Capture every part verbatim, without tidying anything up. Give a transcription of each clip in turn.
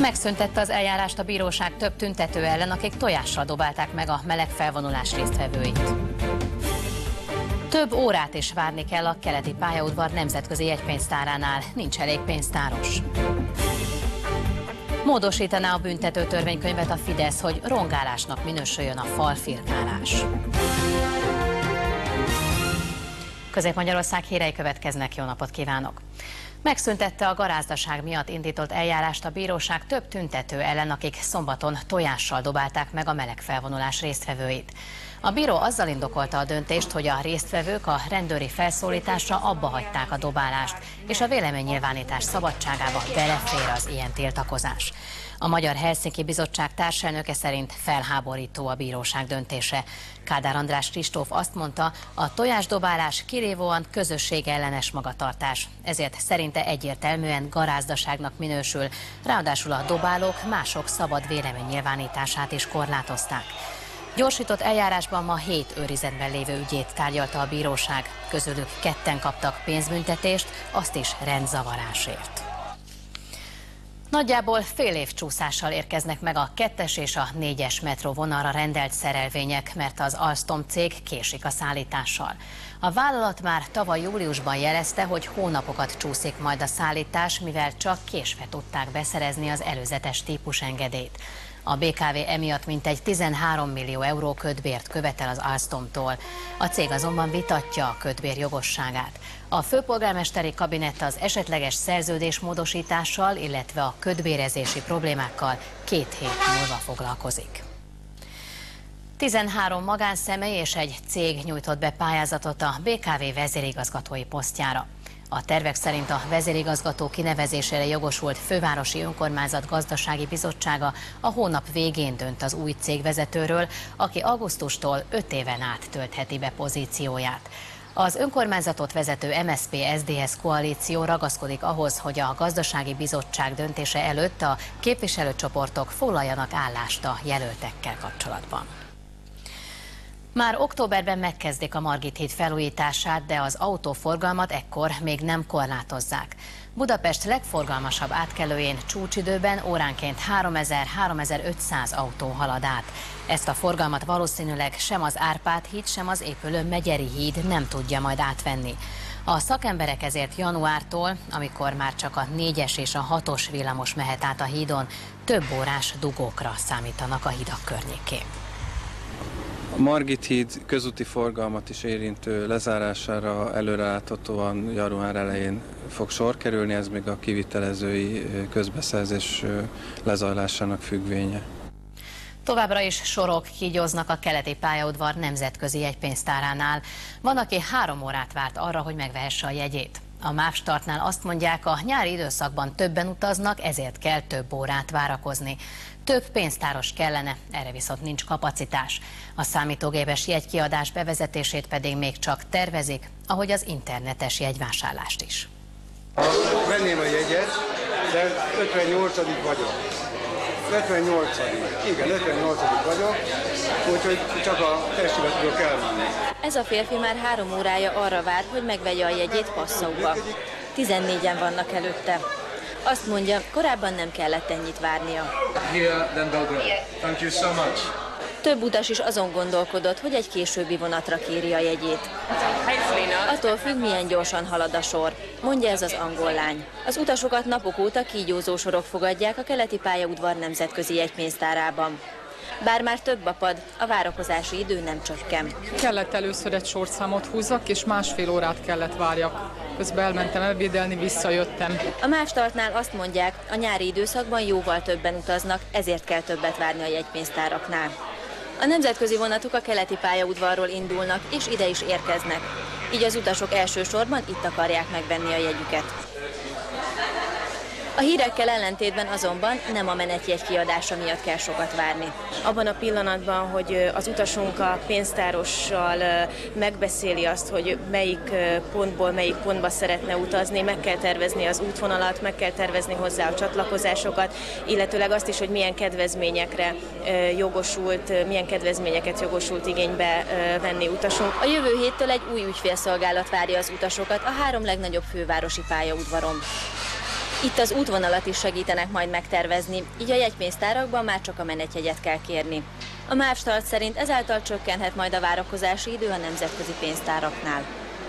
Megszüntette az eljárást a bíróság több tüntető ellen, akik tojással dobálták meg a meleg felvonulás résztvevőit. Több órát is várni kell a keleti pályaudvar nemzetközi jegypénztáránál, nincs elég pénztáros. Módosítaná a büntető törvénykönyvet a Fidesz, hogy rongálásnak minősüljön a falfirkálás. Közép-Magyarország hírei következnek, jó napot kívánok! Megszüntette a garázdaság miatt indított eljárást a bíróság több tüntető ellen, akik szombaton tojással dobálták meg a meleg felvonulás résztvevőit. A bíró azzal indokolta a döntést, hogy a résztvevők a rendőri felszólításra abba hagyták a dobálást, és a véleménynyilvánítás szabadságába belefér az ilyen tiltakozás. A Magyar Helsinki Bizottság társelnöke szerint felháborító a bíróság döntése. Kádár András Kristóf azt mondta, a tojásdobálás kirívóan közösségellenes magatartás, ezért szerinte egyértelműen garázdaságnak minősül, ráadásul a dobálók mások szabad véleménynyilvánítását is korlátozták. Gyorsított eljárásban ma hét őrizetben lévő ügyét tárgyalta a bíróság, közülük ketten kaptak pénzbüntetést, azt is rendzavarásért. Nagyjából fél év csúszással érkeznek meg a kettes és a négyes metró vonalra rendelt szerelvények, mert az Alstom cég késik a szállítással. A vállalat már tavaly júliusban jelezte, hogy hónapokat csúszik majd a szállítás, mivel csak késve tudták beszerezni az előzetes típusengedélyt. A bé ká vé emiatt mintegy tizenhárom millió euró kötbért követel az Alstomtól. A cég azonban vitatja a kötbér jogosságát. A főpolgármesteri kabinett az esetleges szerződésmódosítással, illetve a kötbérezési problémákkal két hét múlva foglalkozik. tizenhárom magánszemély és egy cég nyújtott be pályázatot a bé ká vé vezérigazgatói posztjára. A tervek szerint a vezérigazgató kinevezésére jogosult Fővárosi Önkormányzat Gazdasági Bizottsága a hónap végén dönt az új cégvezetőről, aki augusztustól öt éven át töltheti be pozícióját. Az önkormányzatot vezető em es zé pé es zé dé es koalíció ragaszkodik ahhoz, hogy a Gazdasági Bizottság döntése előtt a képviselőcsoportok foglaljanak állást a jelöltekkel kapcsolatban. Már októberben megkezdik a Margit híd felújítását, de az autóforgalmat ekkor még nem korlátozzák. Budapest legforgalmasabb átkelőjén csúcsidőben óránként háromezer-háromezer-ötszáz autó halad át. Ezt a forgalmat valószínűleg sem az Árpád híd, sem az épülő Megyeri híd nem tudja majd átvenni. A szakemberek ezért januártól, amikor már csak a négyes és a hatos villamos mehet át a hídon, több órás dugókra számítanak a hidak környékén. A Margit híd közúti forgalmat is érintő lezárására előreláthatóan január elején fog sor kerülni, ez még a kivitelezői közbeszerzés lezajlásának függvénye. Továbbra is sorok kígyóznak a keleti pályaudvar nemzetközi jegypénztáránál. Van, aki három órát várt arra, hogy megvehesse a jegyét. A MÁV Startnál azt mondják, a nyári időszakban többen utaznak, ezért kell több órát várakozni. Több pénztáros kellene, erre viszont nincs kapacitás. A számítógépes jegykiadás bevezetését pedig még csak tervezik, ahogy az internetes jegyvásárlást is. Venném a jegyet, de ötvennyolcadik vagyok. ötvennyolcadik Igen, ötvennyolcadik vagyok, úgyhogy csak a testület tudok elmenni. Ez a férfi már három órája arra vár, hogy megvegye a jegyét Passauba. tizennégyen vannak előtte. Azt mondja, korábban nem kellett ennyit várnia. Thank you so much. Több utas is azon gondolkodott, hogy egy későbbi vonatra kéri a jegyét. Attól függ, milyen gyorsan halad a sor, mondja ez az angol lány. Az utasokat napok óta kígyózó sorok fogadják a keleti pályaudvar nemzetközi jegypénztárában. Bár már több a pad, a várakozási idő nem csökken. Kellett először egy sorszámot húzzak, és másfél órát kellett várjak. Közben elmentem ebédelni, visszajöttem. A MÁV Startnál azt mondják, a nyári időszakban jóval többen utaznak, ezért kell többet várni a jegypénztáraknál. A nemzetközi vonatok a keleti pályaudvarról indulnak, és ide is érkeznek. Így az utasok elsősorban itt akarják megvenni a jegyüket. A hírekkel ellentétben azonban nem a menetjegy kiadása miatt kell sokat várni. Abban a pillanatban, hogy az utasunk a pénztárossal megbeszéli azt, hogy melyik pontból melyik pontba szeretne utazni, meg kell tervezni az útvonalat, meg kell tervezni hozzá a csatlakozásokat, illetőleg azt is, hogy milyen kedvezményekre jogosult, milyen kedvezményeket jogosult igénybe venni utasunk. A jövő héttől egy új ügyfélszolgálat várja az utasokat a három legnagyobb fővárosi pályaudvaron. Itt az útvonalat is segítenek majd megtervezni, így a jegypénztárakban már csak a menetjegyet kell kérni. A MÁV Start szerint ezáltal csökkenhet majd a várakozási idő a nemzetközi pénztáraknál.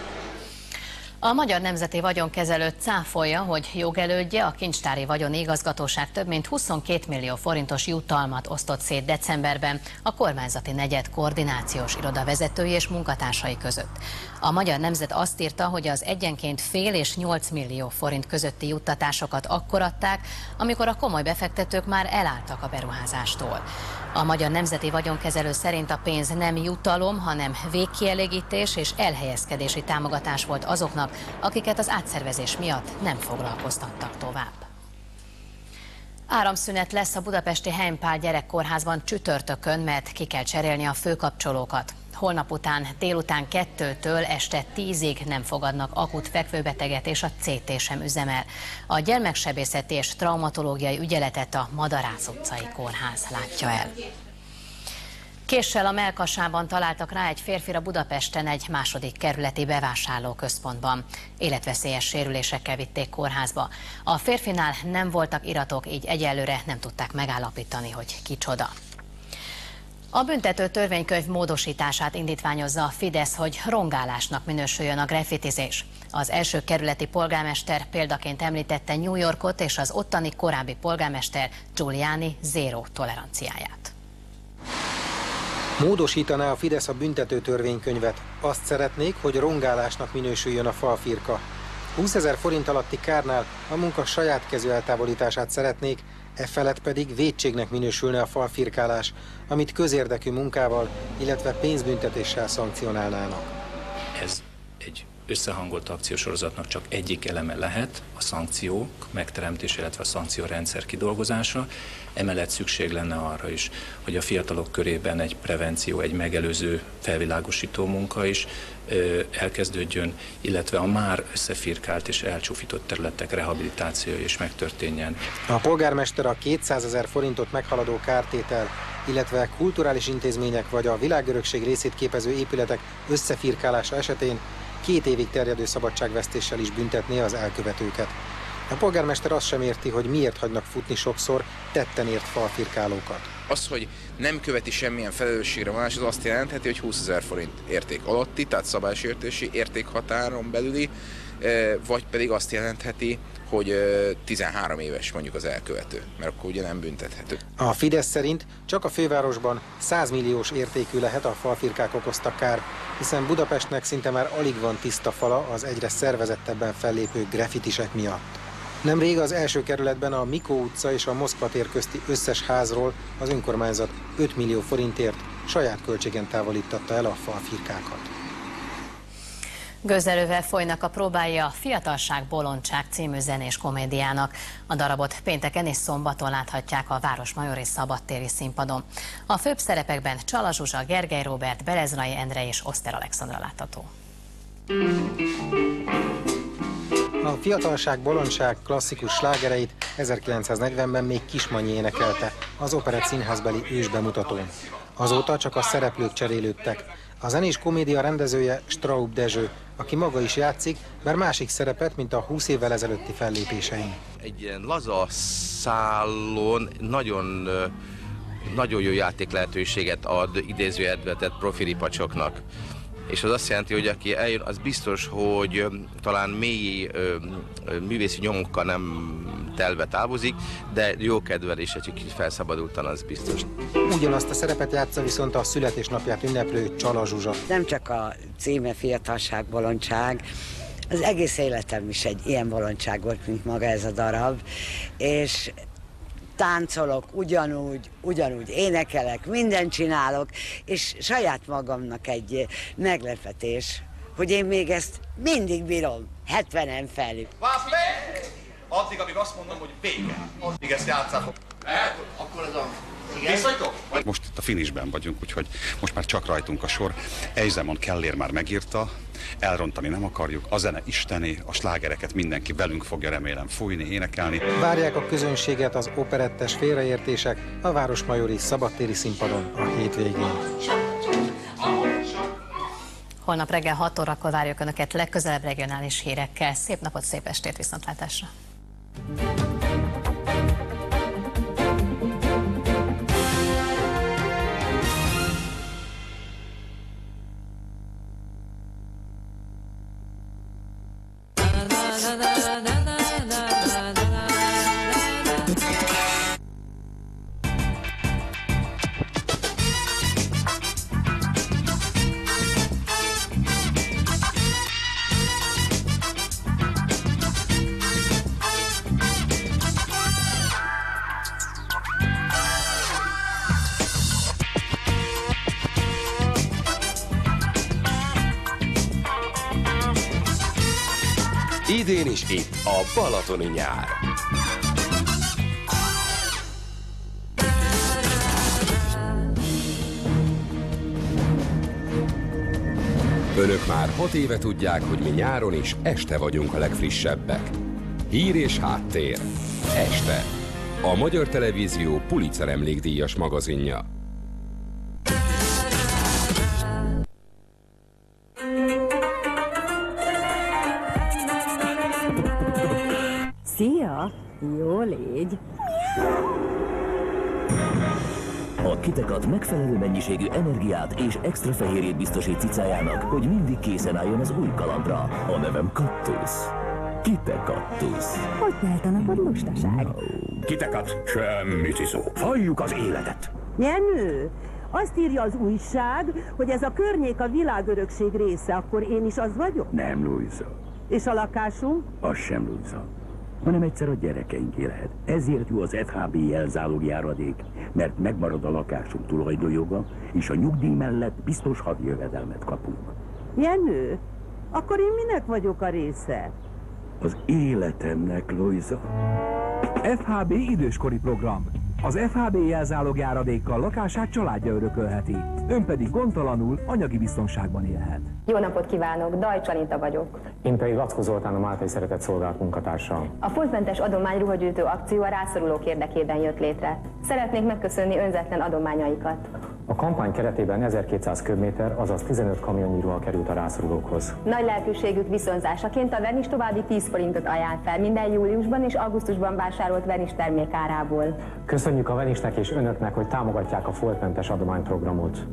A Magyar Nemzeti Vagyonkezelő cáfolja, hogy jogelődje, a Kincstári Vagyoni Igazgatóság több mint huszonkét millió forintos jutalmat osztott szét decemberben a kormányzati negyed koordinációs iroda vezetői és munkatársai között. A Magyar Nemzet azt írta, hogy az egyenként fél és nyolc millió forint közötti juttatásokat akkor adták, amikor a komoly befektetők már elálltak a beruházástól. A Magyar Nemzeti Vagyonkezelő szerint a pénz nem jutalom, hanem végkielégítés és elhelyezkedési támogatás volt azoknak, akiket az átszervezés miatt nem foglalkoztattak tovább. Áramszünet lesz a budapesti Heimpál gyerekkórházban csütörtökön, mert ki kell cserélni a főkapcsolókat. Holnap után délután kettőtől este tízig nem fogadnak akut fekvőbeteget, és a cé té sem üzemel. A gyermeksebészeti és traumatológiai ügyeletet a Madarász utcai kórház látja el. Késsel a mellkasában találtak rá egy férfira Budapesten egy második kerületi bevásárlóközpontban. Életveszélyes sérülésekkel vitték kórházba. A férfinál nem voltak iratok, így egyelőre nem tudták megállapítani, hogy kicsoda. A büntető törvénykönyv módosítását indítványozza a Fidesz, hogy rongálásnak minősüljön a graffitizés. Az első kerületi polgármester példaként említette New Yorkot és az ottani korábbi polgármester Giuliani zéró toleranciáját. Módosítaná a Fidesz a büntető törvénykönyvet. Azt szeretnék, hogy rongálásnak minősüljön a falfirka. húszezer forint alatti kárnál a munka saját kezű eltávolítását szeretnék, e felett pedig vétségnek minősülne a falfirkálás, amit közérdekű munkával, illetve pénzbüntetéssel szankcionálnának. Ez egy összehangolt akciósorozatnak csak egyik eleme lehet, a szankciók megteremtése, illetve a szankciórendszer kidolgozása. Emellett szükség lenne arra is, hogy a fiatalok körében egy prevenció, egy megelőző felvilágosító munka is ö, elkezdődjön, illetve a már összefirkált és elcsúfított területek rehabilitációja is megtörténjen. A polgármester a kétszázezer forintot meghaladó kártétel, illetve kulturális intézmények vagy a világörökség részét képező épületek összefirkálása esetén két évig terjedő szabadságvesztéssel is büntetné az elkövetőket. A polgármester azt sem érti, hogy miért hagynak futni sokszor tetten ért falfirkálókat. Az, hogy nem követi semmilyen felelősségre vonás, az azt jelentheti, hogy húszezer forint érték alatti, tehát szabálysértési értékhatáron belüli, vagy pedig azt jelentheti, hogy tizenhárom éves mondjuk az elkövető, mert akkor ugye nem büntethető. A Fidesz szerint csak a fővárosban száz milliós értékű lehet a falfirkák okozta kár, hiszen Budapestnek szinte már alig van tiszta fala az egyre szervezettebben fellépő graffitisek miatt. Nemrég az első kerületben a Mikó utca és a Moszkva tér közti összes házról az önkormányzat öt millió forintért saját költségen távolítatta el a falfirkákat. Gőzerővel folynak a próbái a Fiatalság bolondság című zenés komédiának. A darabot pénteken és szombaton láthatják a Városmajori szabadtéri színpadon. A főbb szerepekben Csala Zsuzsa, Gergely Róbert, Berezrai Endre és Oszter Alexandra látható. A Fiatalság bolondság klasszikus slágereit ezerkilencszáznegyvenben még Kismanyi énekelte az Operett Színházbeli ősbemutatón. Azóta csak a szereplők cserélődtek. A zenés komédia rendezője Straub Dezső, aki maga is játszik, bár másik szerepet, mint a húsz évvel ezelőtti fellépésein. Egy ilyen laza szálon nagyon, nagyon jó játék lehetőséget ad idézőjelbe tett profilipacsoknak. És az azt jelenti, hogy aki eljön, az biztos, hogy talán mély művészi nyomokkal nem telve távozik, de jó kedvel és egy kicsit felszabadultan, az biztos. Ugyanazt a szerepet játsza viszont a születésnapját ünneplő Csala Zsuzsa. Nem csak a címe Fiatalság bolondság, az egész életem is egy ilyen bolondság volt, mint maga ez a darab, és táncolok ugyanúgy, ugyanúgy énekelek, mindent csinálok, és saját magamnak egy meglepetés, hogy én még ezt mindig bírom, hetvenen felül. Addig, amíg azt mondom, hogy vége. Addig ezt játszátok. Lehet? Akkor ez a... Készültök? Most itt a finishben vagyunk, úgyhogy most már csak rajtunk a sor. Ejzemon Kellér már megírta, elrontani nem akarjuk, a zene isteni, a slágereket mindenki velünk fogja remélem fújni, énekelni. Várják a közönséget az operettes félreértések a Városmajori szabadtéri színpadon a hétvégén. Holnap reggel hat órakor várjuk Önöket legközelebb regionális hírekkel. Szép napot, szép estét, viszontlátásra! Idén is itt a balatoni nyár. Önök már hat éve tudják, hogy mi nyáron is este vagyunk a legfrissebbek. Hír és háttér. Este. A Magyar Televízió Pulitzer emlékdíjas magazinja. Szia! Jó légy! A Kitekat megfelelő mennyiségű energiát és extra fehérjét biztosít cicájának, hogy mindig készen álljon az új kalandra. A nevem Kaktusz. Kitekaktusz. Hogy telt a napod, lustaság? Kitekat, semmi csiszó. Halljuk az életet. Jenő, azt írja az újság, hogy ez a környék a világörökség része, akkor én is az vagyok? Nem, Luisa. És a lakásunk? Az sem, Luisa. Hanem egyszer a gyerekeinké lehet. Ezért jó az ef há bé jelzálogjáradék, mert megmarad a lakásunk tulajdonjoga, és a nyugdíj mellett biztos hadjövedelmet kapunk. Jenő, akkor én minek vagyok a része? Az életemnek, Luisa. ef há bé időskori program. Az ef há bé jelzálogjáradékkal lakását családja örökölheti. Ön pedig gondtalanul anyagi biztonságban élhet. Jó napot kívánok, Dajcs Anita vagyok. Én pedig Lackó Zoltán, a Máltai Szeretett Szolgálat munkatársa. A foltmentes adományruhagyűjtő akció a rászorulók érdekében jött létre. Szeretnék megköszönni önzetlen adományaikat. A kampány keretében ezerkétszáz köbméter, azaz tizenöt kamionnyi ruha került a rászorulókhoz. Nagy lelkűségük viszonzásaként a Vernis további tíz forintot ajánl fel minden júliusban és augusztusban vásárolt Vernis termék árából. Köszönjük a Vernisnek és önöknek, hogy támogatják a foltmentes adományprogramot.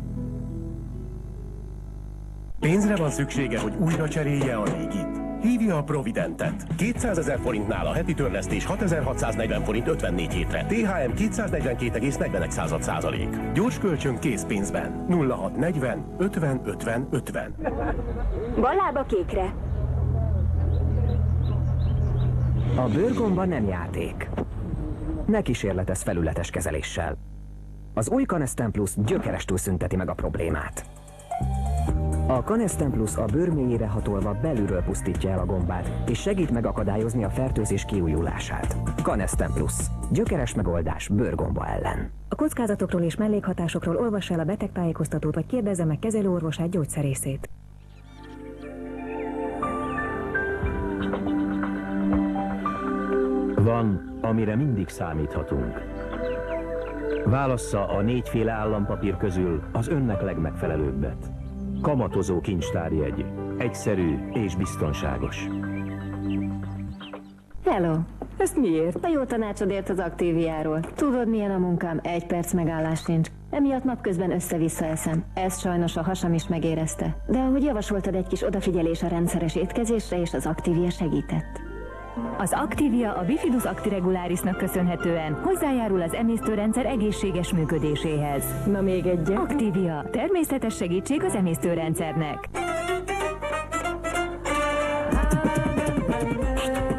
Pénzre van szüksége, hogy újra cserélje a régit? Hívja a Providentet. kétszázezer forintnál a heti törlesztés hatezer-hatszáznegyven forint ötvennégy hétre. té há em kétszáznegyvenkét egész negyven százalék. Gyors kölcsön készpénzben. nulla hat negyven ötven ötven ötven. Van lába kékre. A bőrgomba nem játék. Ne kísérletezz felületes kezeléssel. Az új Canesten Plus gyökerestül szünteti meg a problémát. A Canesten Plus a bőr mélyére hatolva belülről pusztítja el a gombát, és segít megakadályozni a fertőzés kiújulását. Canesten Plus. Gyökeres megoldás bőrgomba ellen. A kockázatokról és mellékhatásokról olvassa el a betegtájékoztatót, vagy kérdezze meg kezelőorvosát, gyógyszerészét. Van, amire mindig számíthatunk. Válassza a négyféle állampapír közül az önnek legmegfelelőbbet. Kamatozó kincstárjegy. Egyszerű és biztonságos. Hello! Ezt miért? A jó tanácsodért az Activiáról. Tudod, milyen a munkám, egy perc megállás nincs. Emiatt napközben össze-vissza eszem. Ezt sajnos a hasam is megérezte. De ahogy javasoltad, egy kis odafigyelés a rendszeres étkezésre, és az Activia segített. Az Activia a Bifidus actiregularisnak köszönhetően hozzájárul az emésztőrendszer egészséges működéséhez. Na még egy. Activia, természetes segítség az emésztőrendszernek.